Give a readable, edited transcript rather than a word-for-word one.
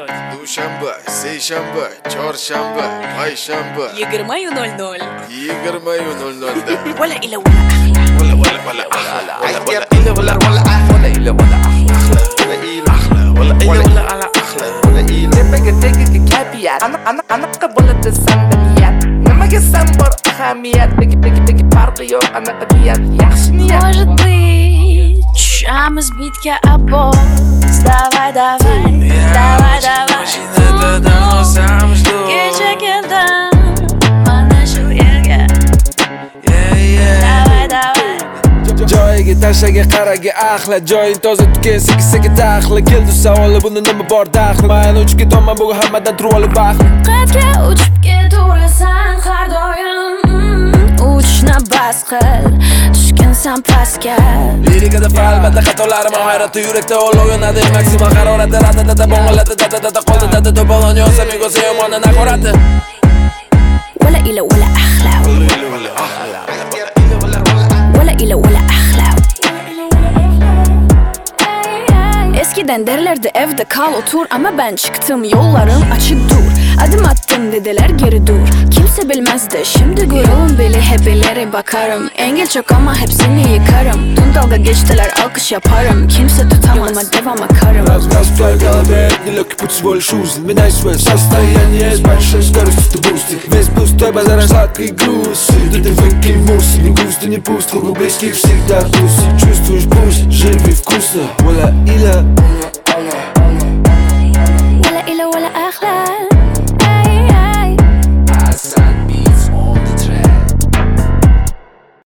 Dushanba, seshanba, chorshanba, payshanba 20:00 20:00 ولا إلى ولا أحلى ولا أحلى ولا أنا قبلت السندليات لما يسمبر أهميات بيجي فرق يوم أنا قديات يخشني Может быть, а мы сбитки обоз Давай, давай, давай, давай Gece geldim bana şu yerge Давай, давай Joyiga tashaga qaraga ahla joying toza tuken seki taxli keldi savoli buni nima bor daxli mayli uchib ketaman bugun hammadan turib olib baxtli Qatga uchib keturasan har doim Uchishni bas qil tushgansan pastga Lirikada albatta xatolarim hayratda yurakda olov yonadi maksimal harorati radadada bo'g'iladi dadada qoldi dada to'polon yonsa mengo'sa yomondan haqorati ولا إلى ولا أحلى ولا إلى ولا أحلى Eskiden derlerdi evde kal otur ama ben çıktım yollarım açık dur Adım attım dediler geri dur Kimse bilmezdi şimdi gururun beli hep ileri bakarım Engel çok ama hepsini yıkarım Dün dalga geçtiler alkış yaparım Kimse tutamaz yoluma devam akarım Настрой в голове, нелегкий путь всего лишь узел Меняй свое состояние, с большой скоростью ты бустик Весь пустой базар, сладкий груз Да ты выкинь мусор, не густо, не пусто Кругу близких всегда туси Чувствуешь пульс, живи вкусно Воля иля